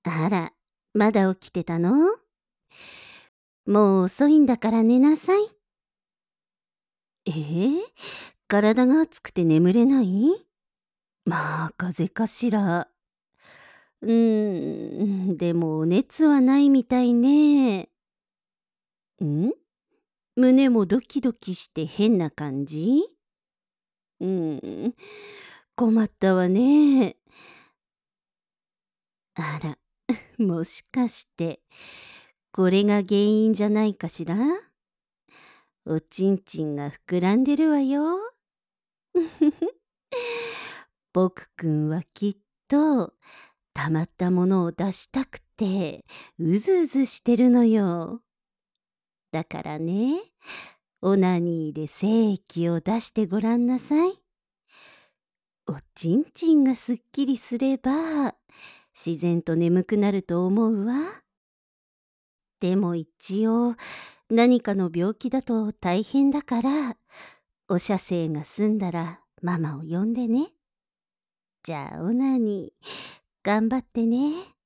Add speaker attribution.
Speaker 1: あら、まだ起きてたの？もう遅いんだから寝なさい。体が熱くて眠れない？まあ、風邪かしら。でも熱はないみたいね。ん？胸もドキドキして変な感じ？うーん、困ったわね。あら、もしかして、これが原因じゃないかしら？おちんちんが膨らんでるわよ。僕くんはきっと、溜まったものを出したくて、うずうずしてるのよ。だからね、オナニーで精液を出してごらんなさい。おちんちんがすっきりすれば、自然と眠くなると思うわ。でも一応、何かの病気だと大変だから、お射精が済んだらママを呼んでね。じゃあオナニー、頑張ってね。